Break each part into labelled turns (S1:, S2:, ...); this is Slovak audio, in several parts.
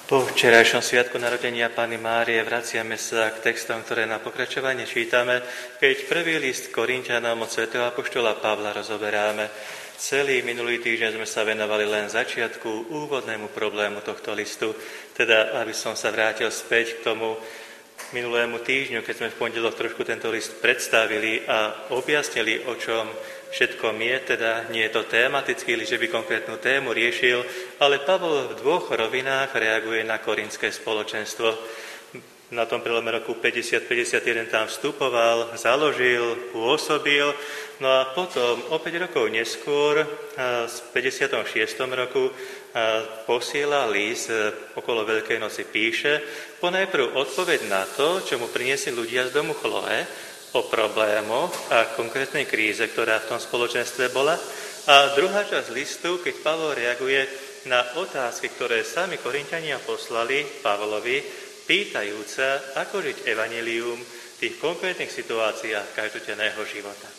S1: Po včerajšom sviatku narodenia Panny Márie vraciame sa k textom, ktoré na pokračovanie čítame, keď prvý list Korinťanom od svätého apoštola Pavla rozoberáme. Celý minulý týždeň sme sa venovali len začiatku, úvodnému problému tohto listu, teda aby som sa vrátil späť k tomu minulému týždňu, keď sme v pondelok trošku tento list predstavili a objasnili, o čom všetkom je, teda nie je to tematický list, že by konkrétnu tému riešil, ale Pavol v dvoch rovinách reaguje na korintské spoločenstvo. Na tom prelome roku 50-51 tam vstupoval, založil, pôsobil, no a potom o 5 rokov neskôr, v 56. roku, posiela list okolo Veľkej noci, píše ponajprv odpoveď na to, čo mu priniesli ľudia z domu Chloe, o problémoch a konkrétnej kríze, ktorá v tom spoločenstve bola. A druhá časť listu, keď Pavol reaguje na otázky, ktoré sami Korinťania poslali Pavlovi, pýtajúca, ako žiť evanjelium v tých konkrétnych situáciách každodenného života.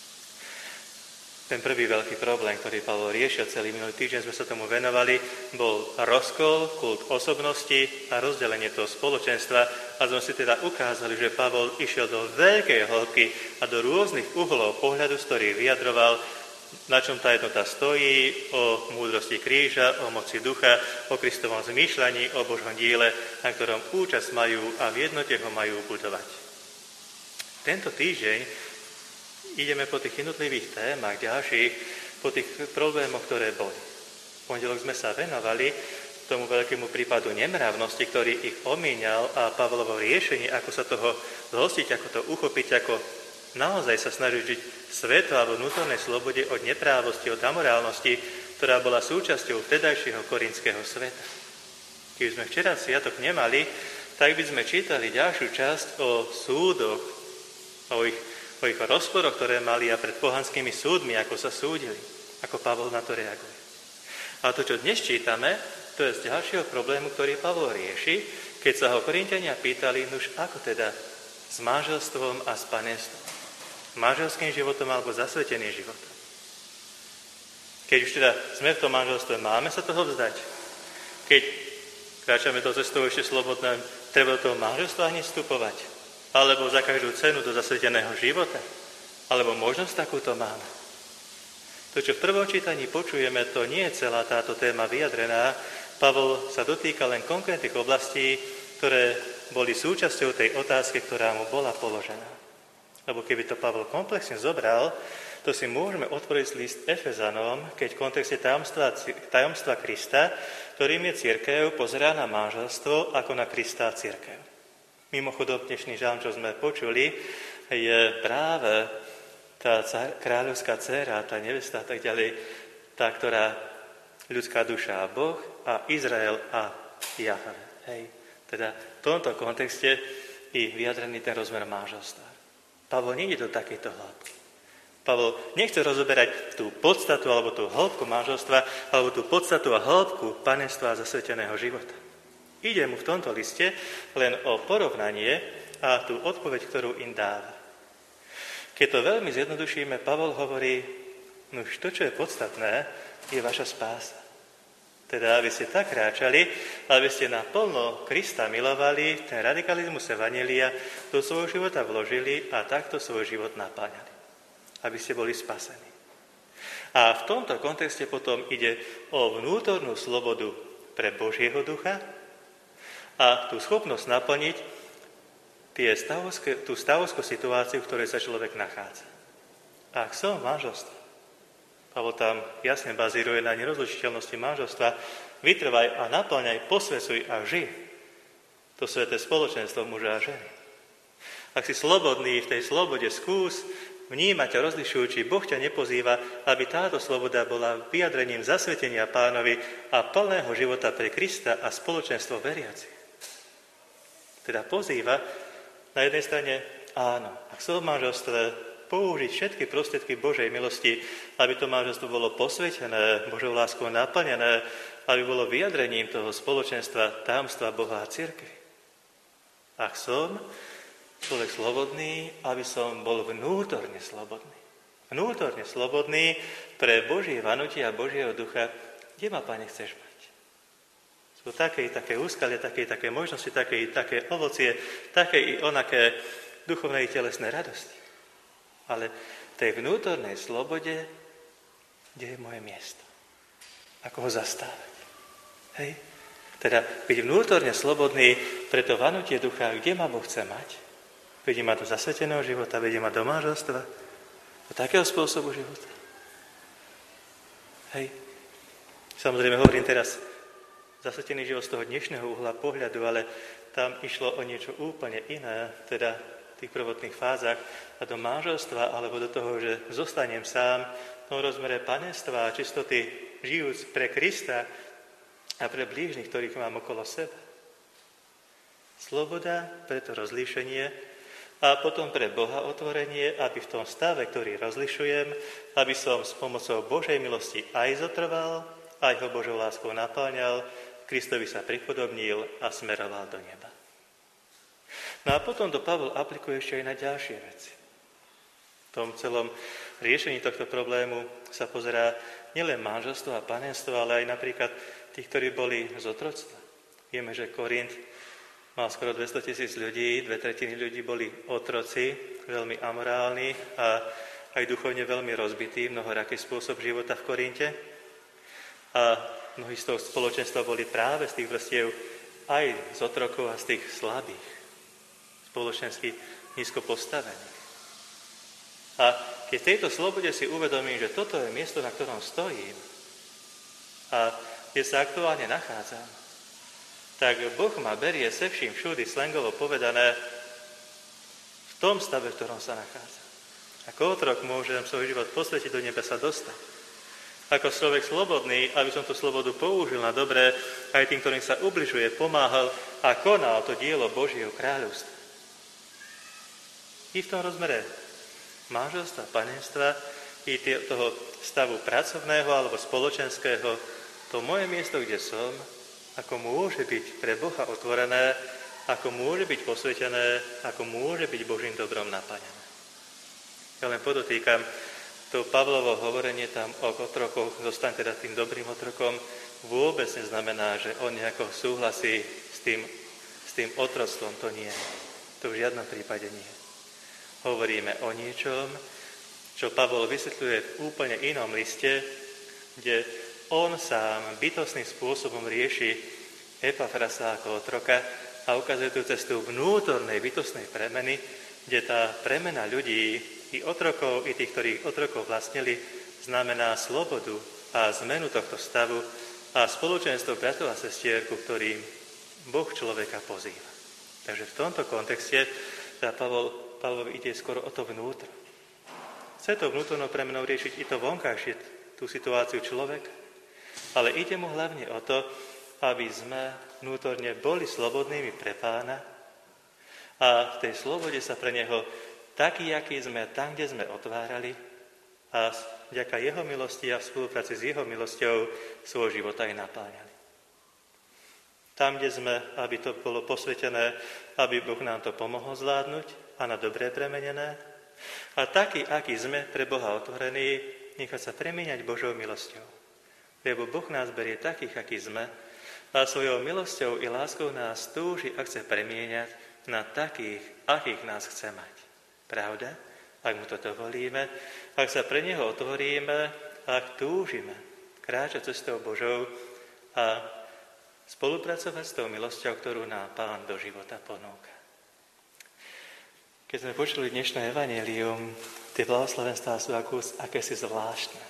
S1: Ten prvý veľký problém, ktorý Pavol riešil celý minulý týždeň, sme sa tomu venovali, bol rozkol, kult osobnosti a rozdelenie toho spoločenstva. A sme si teda ukázali, že Pavol išiel do veľkej hĺbky a do rôznych uhlov pohľadu, z ktorých vyjadroval, na čom tá jednota stojí, o múdrosti kríža, o moci ducha, o Kristovom zmýšľaní, o Božom diele, na ktorom účasť majú a v jednote ho majú budovať. Tento týždeň ideme po tých jednotlivých témach ďalších, po tých problémoch, ktoré boli. V pondelok sme sa venovali tomu veľkému prípadu nemravnosti, ktorý ich omíňal, a Pavlovo riešenie, ako sa toho zhostiť, ako to uchopiť, ako naozaj sa snažiť žiť sveto a vnútornej slobode od neprávosti, od amorálnosti, ktorá bola súčasťou vtedajšieho korinského sveta. Keď sme včera sviatok nemali, tak by sme čítali ďalšiu časť o súdoch, o ich rozporoch, ktoré mali, a pred pohanskými súdmi, ako sa súdili, ako Pavol na to reaguje. A to, čo dnes čítame, to je z ďalšieho problému, ktorý Pavol rieši, keď sa ho Korinťania pýtali, nuž ako teda s manželstvom a s panenstvom, manželským životom alebo zasveteným životom. Keď už teda sme v tom manželstve, máme sa toho vzdať. Keď kráčame do cestou ešte slobodné, treba do toho manželstva hneď vstupovať, alebo za každú cenu do zasveteného života, alebo možnosť takúto máme. To, čo v prvom čítaní počujeme, to nie je celá táto téma vyjadrená. Pavol sa dotýka len konkrétnych oblastí, ktoré boli súčasťou tej otázky, ktorá mu bola položená. Lebo keby to Pavol komplexne zobral, to si môžeme otvoriť list Efezanom, keď v kontexte tajomstva Krista, ktorým je cirkev, pozerá na manželstvo ako na Krista a cirkev. Mimochodom, dnešný žalm, čo sme počuli, je práve tá kráľovská dcéra, tá nevesta a tak ďalej, tá, ktorá ľudská duša a Boh a Izrael a Jahve. Hej. Teda v tomto kontexte je vyjadrený ten rozmer manželstva. Pavol nie ide do takejto hĺbky. Pavol nechce rozoberať tú podstatu alebo tú hĺbku manželstva alebo tú podstatu a hĺbku panenstva a zasveteného života. Ide mu v tomto liste len o porovnanie a tú odpoveď, ktorú im dáva. Keď to veľmi zjednodušíme, Pavol hovorí, no to, čo je podstatné, je vaša spása. Teda, aby ste tak kráčali, aby ste naplno Krista milovali, ten radikalizmus evanjelia do svojho života vložili a takto svoj život napáňali. Aby ste boli spasení. A v tomto kontexte potom ide o vnútornú slobodu pre Božieho ducha a tú schopnosť naplniť tú stavovskú situáciu, v ktorej sa človek nachádza. Ak som v manželstve, Pavol tam jasne bazíruje na nerozlučiteľnosti manželstva, vytrvaj a naplňaj, posväcuj a žij to sväté spoločenstvo muža a ženy. Ak si slobodný v tej slobode, skús vnímať a rozlišujúči, Boh ťa nepozýva, aby táto sloboda bola vyjadrením zasvetenia Pánovi a plného života pre Krista a spoločenstvo veriacich. Teda pozýva na jednej strane, áno, ak som v manželstve, použiť všetky prostriedky Božej milosti, aby to manželstvo bolo posvetené, Božou láskou naplnené, aby bolo vyjadrením toho spoločenstva, tajomstva Boha a cirkvi. Ak som človek slobodný, aby som bol vnútorne slobodný. Vnútorne slobodný pre Božie vanutie a Božieho ducha. Kde ma, Pane, chceš mať? Sú také i také úskalie, také i také možnosti, také i také ovocie, také i onaké duchovné i telesné radosti. Ale v tej vnútornej slobode, kde je moje miesto. Ako ho zastávať. Hej? Teda byť vnútorne slobodný pre to vanutie ducha, kde ma Boh chce mať. Vedie ma do zasveteného života, vedie ma do manželstva, do takého spôsobu života. Hej. Samozrejme, hovorím teraz zasvetený život z toho dnešného uhla pohľadu, ale tam išlo o niečo úplne iné, teda v tých prvotných fázach a do manželstva, alebo do toho, že zostanem sám v tom rozmere panenstva a čistoty žijúc pre Krista a pre blížnych, ktorých mám okolo seba. Sloboda pre to rozlíšenie a potom pre Boha otvorenie, aby v tom stave, ktorý rozlišujem, aby som s pomocou Božej milosti aj zotrval, aj ho Božou láskou napáňal, Kristovi sa pripodobnil a smeroval do neba. No a potom to Pavol aplikuje ešte aj na ďalšie veci. V tom celom riešení tohto problému sa pozerá nielen manželstvo a panenstvo, ale aj napríklad tých, ktorí boli z otroctva. Vieme, že Korint mal skoro 200 000 ľudí, 2/3 ľudí boli otroci, veľmi amorálni a aj duchovne veľmi rozbití, mnohoraký spôsob života v Korinte. A mnohí z toho spoločenstva boli práve z tých vrstiev aj z otrokov a z tých slabých, spoločensky nízko postavených. A keď v tejto slobode si uvedomím, že toto je miesto, na ktorom stojím a kde sa aktuálne nachádzam, tak Boh ma berie se vším všudy, slangovo povedané, v tom stave, v ktorom sa nachádzam. Ako otrok môžem svoj život posvetiť, do neba sa dostať. Ako človek slobodný, aby som tú slobodu použil na dobré, aj tým, ktorým sa ubližuje, pomáhal a konal to dielo Božieho kráľovstva. I v tom rozmere manželstva, panenstva, i toho stavu pracovného alebo spoločenského, to moje miesto, kde som, ako môže byť pre Boha otvorené, ako môže byť posvetené, ako môže byť Božím dobrom naplnené. Ja len podotýkam, to Pavlovo hovorenie tam o otrokoch, zostaň teda tým dobrým otrokom, vôbec neznamená, že on nejako súhlasí s tým otroctvom. To nie. To v žiadnom prípade nie. Hovoríme o niečom, čo Pavol vysvetľuje v úplne inom liste, kde on sám bytostným spôsobom rieši Epafrasa ako otroka a ukazuje tú cestu vnútornej bytostnej premeny, kde tá premena ľudí, i otrokov, i tých, ktorých otrokov vlastnili, znamená slobodu a zmenu tohto stavu a spoločenstvo bratov a sestier, ku ktorým Boh človeka pozýva. Takže v tomto kontexte Pavlovi ide skoro o to vnútro. Chce to vnútornou premenou riešiť i to vonkajšie, tú situáciu človeka, ale ide mu hlavne o to, aby sme vnútorne boli slobodnými pre Pána a v tej slobode sa pre Neho taký, aký sme, tam, kde sme otvárali a vďaka Jeho milosti a v spolupráci s Jeho milosťou svoj život aj napáňali. Tam, kde sme, aby to bolo posvetené, aby Boh nám to pomohol zvládnuť a na dobré premenené. A taký, aký sme pre Boha otvorení, nechať sa premieňať Božou milosťou. Lebo Boh nás berie takých, aký sme a svojou milosťou i láskou nás túži a chce premieňať na takých, akých nás chce mať. Pravda? Ak mu to dovolíme, ak sa pre Neho otvoríme, ak túžime kráčať cestou Božou a spolupracovať s tou milosťou, ktorú nám Pán do života ponúka. Keď sme počuli dnešné evanjelium, tie blahoslavenstvá sú akési zvláštne.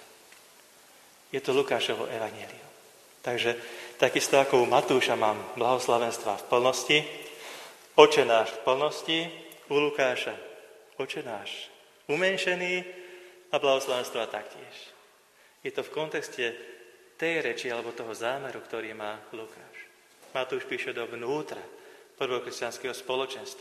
S1: Je to Lukášovo evanjelium. Takže takisto ako u Matúša mám blahoslavenstvá v plnosti, Oče náš v plnosti, u Lukáša Oče náš umenšený a blahoslavenstva taktiež. Je to v kontexte tej reči alebo toho zámeru, ktorý má Lukáš. Matúš píše do vnútra prvokresťanského spoločenstva.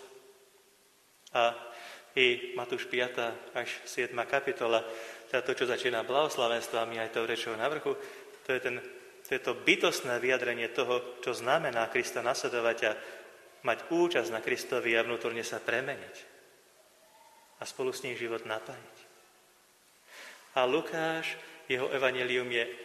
S1: A i Matúš 5. až 7. kapitola, teda to, čo začína blahoslavenstvami aj tou rečou na vrchu, to je to bytostné vyjadrenie toho, čo znamená Krista nasledovať a mať účasť na Kristovi a vnútorne sa premeniť a spolu s ním život naplniť. A Lukáš, jeho evanjelium je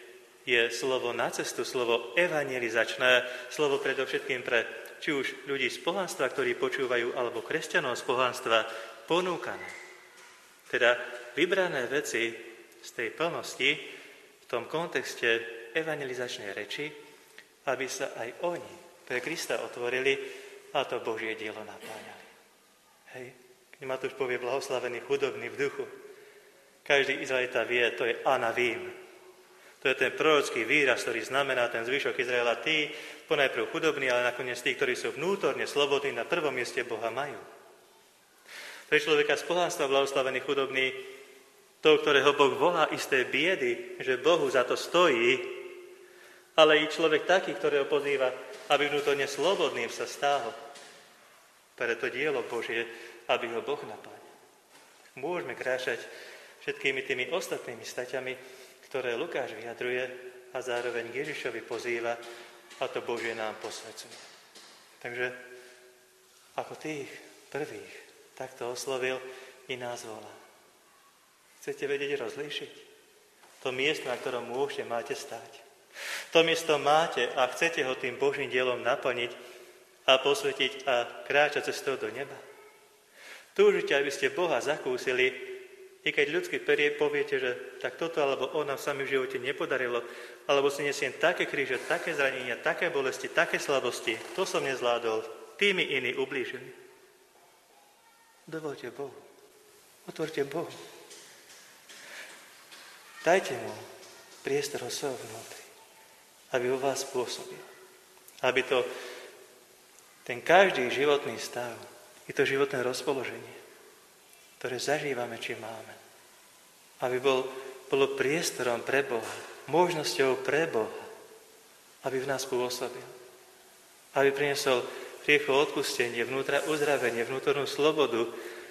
S1: je slovo na cestu, slovo evangelizačné, slovo predovšetkým pre či už ľudí z pohanstva, ktorí počúvajú, alebo kresťanov z pohanstva, ponúkané. Teda vybrané veci z tej plnosti v tom kontexte evangelizačnej reči, aby sa aj oni pre Krista otvorili a to Božie dielo napáňali. Hej, keď Matúš povie blahoslavený chudobný v duchu, každý Izraelita vie, to je anavím. To je ten prorocký výraz, ktorý znamená ten zvyšok Izraela. Tí, ponajprv chudobní, ale nakoniec tí, ktorí sú vnútorne slobodní, na prvom mieste Boha majú. Pre človeka z pohanstva blahoslavený chudobný, toho, ktorého Boh volá isté biedy, že Bohu za to stojí, ale i človek taký, ktorého pozýva, aby vnútorne slobodným sa stálo. Pre to dielo Božie, aby ho Boh napáňal. Môžeme kráčať všetkými tými ostatnými staťami, ktoré Lukáš vyjadruje a zároveň Ježišovi pozýva a to Božie nám posvedzuje. Takže ako tých prvých takto oslovil i nás volá. Chcete vedieť rozlíšiť? To miesto, na ktorom môžete, máte stáť. To miesto máte a chcete ho tým Božím dielom naplniť a posvetiť a kráčať cestou do neba. Túžite, aby ste Boha zakúsili, i keď ľudský poviete, že tak toto alebo ono sa mi v živote nepodarilo, alebo si nesiem také kríže, také zranenia, také bolesti, také slabosti, to som nezvládol, tí mi iní ublížili. Dovolte Bohu. Otvorte Bohu. Dajte mu priestor svojho vnútri, aby vo vás pôsobil. Aby to ten každý životný stav, i to životné rozpoloženie, ktoré zažívame, či máme. Aby bolo priestorom pre Boha, možnosťou pre Boha, aby v nás pôsobil. Aby priniesol rýchlo odpustenie, vnútra uzdravenie, vnútornú slobodu,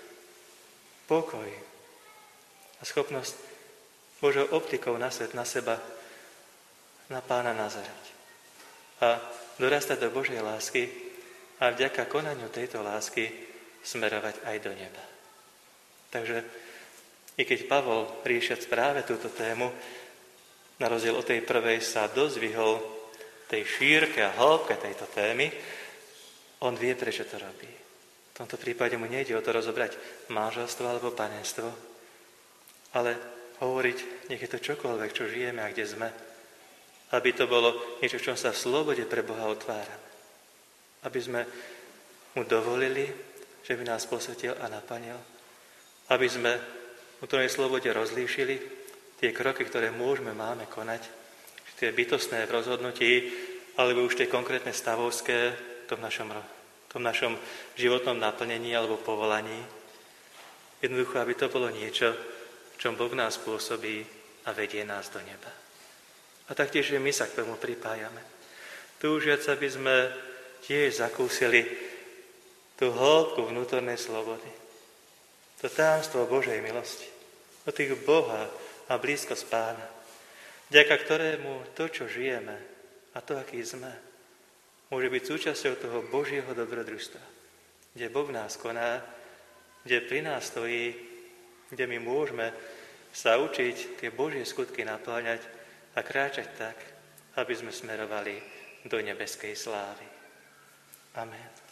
S1: pokoj a schopnosť Božou optikou na svet, na seba, na Pána nazerať. A dorastať do Božej lásky a vďaka konaniu tejto lásky smerovať aj do neba. Takže i keď Pavol, ríšiac práve túto tému, na rozdiel od tej prvej sa dozvihol tej šírke a hĺbke tejto témy, on vie, prečo to robí. V tomto prípade mu nejde o to rozobrať manželstvo alebo panenstvo, ale hovoriť, nech je to čokoľvek, čo žijeme a kde sme, aby to bolo niečo, v čom sa v slobode pre Boha otvárame. Aby sme mu dovolili, že by nás posvetil a naplnil, aby sme v tej slobode rozlíšili tie kroky, ktoré máme konať, tie bytostné v rozhodnutí, alebo už tie konkrétne stavovské v tom našom životnom naplnení alebo povolaní. Jednoducho, aby to bolo niečo, v čom Boh nás pôsobí a vedie nás do neba. A taktiež my sa k tomu pripájame. Túžiac, aby sme tiež zakúsili tú hĺbku vnútornej slobody. To tajomstvo Božej milosti, od tých Boha a blízkosť Pána, vďaka ktorému to, čo žijeme a to, aký sme, môže byť súčasťou toho Božieho dobrodružstva, kde Boh nás koná, kde pri nás stojí, kde my môžeme sa učiť tie Božie skutky napĺňať a kráčať tak, aby sme smerovali do nebeskej slávy. Amen.